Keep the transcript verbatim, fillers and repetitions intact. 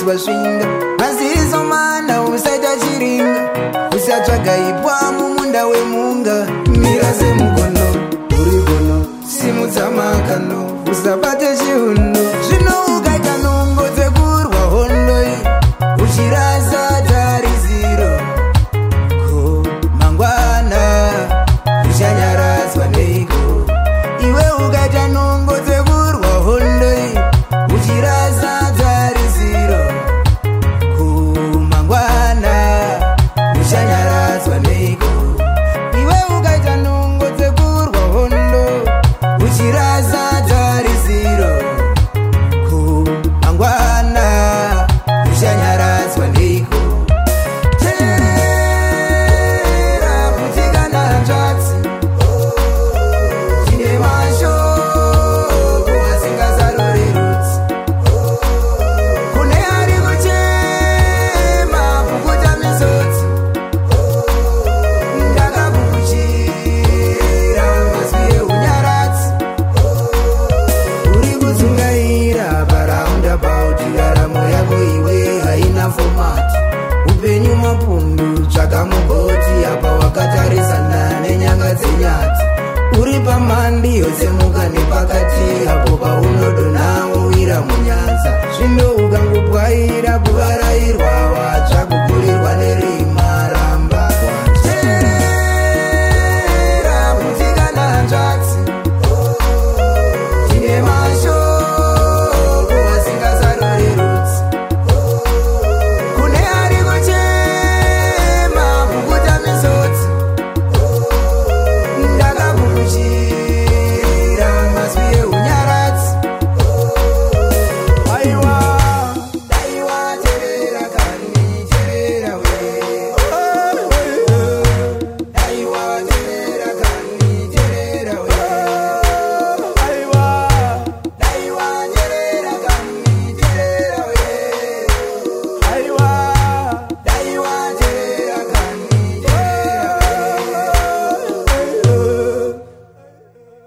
wasvinga maziso mana usaita chiringa usatsvaga ipwa mumunda wemunga mira semugono uri gono simudza makano usabate chiuno zvino ukaita nhongo dzekurwa hondo uchirasa tariziro ko mangwana uchanyaradzwa neiko iwe ukaita nhongo dzekurwa hondo uchirasa tariziro ko mangwana uchanyaradzwa neiko iwe ukaita nhongo dzekurwa hondo uchirasa tariziro ko mangwana uchanyaradzwa neiko teerera kutikana nzvatsi tine mashoko asingazarorerutsi kune ari kuchema kukuta misodzi ndakakukuchira mazwi eunyaradzi uri kudzungaira paraundabout raramo yako iwe haina fomati upenyu mapundu tsvaka mugoti apa wakatarisana nenyanga dzenyati uri pamhandi yotsemuka nepakati